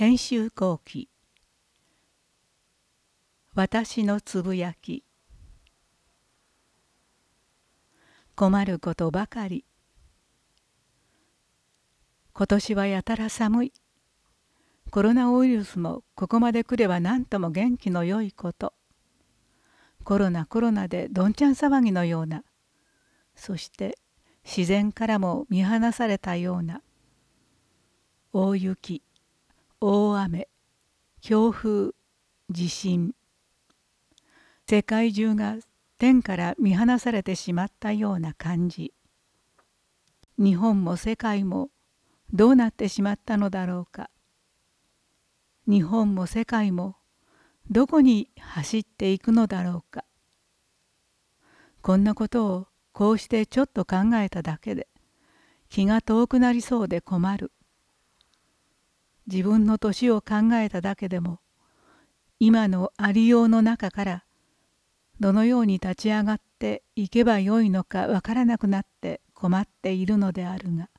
編集後記。私のつぶやき。困ることばかり。今年はやたら寒い。コロナウイルスもここまで来れば何とも元気の良いこと。コロナでどんちゃん騒ぎのような、そして自然からも見放されたような、大雪、大雨、強風、地震。世界中が天から見放されてしまったような感じ。日本も世界もどうなってしまったのだろうか。日本も世界もどこに走っていくのだろうか。こんなことをこうしてちょっと考えただけで気が遠くなりそうで困る。自分の年を考えただけでも今のありようの中からどのように立ち上がっていけばよいのかわからなくなって困っているのであるが。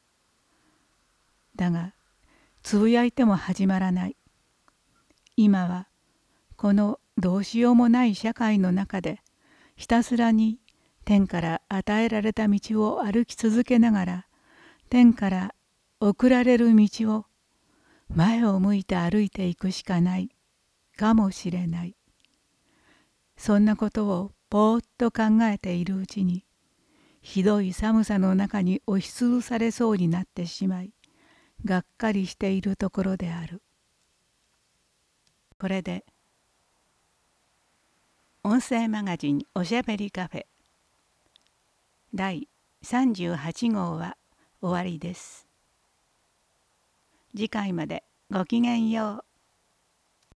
だがつぶやいても始まらない。今はこのどうしようもない社会の中でひたすらに天から与えられた道を歩き続けながら天から送られる道を前を向いて歩いていくしかないかもしれない。そんなことをぼーっと考えているうちにひどい寒さの中に押しつぶされそうになってしまいがっかりしているところである。これで音声マガジンおしゃべりカフェ第38号は終わりです。次回までごきげんよう。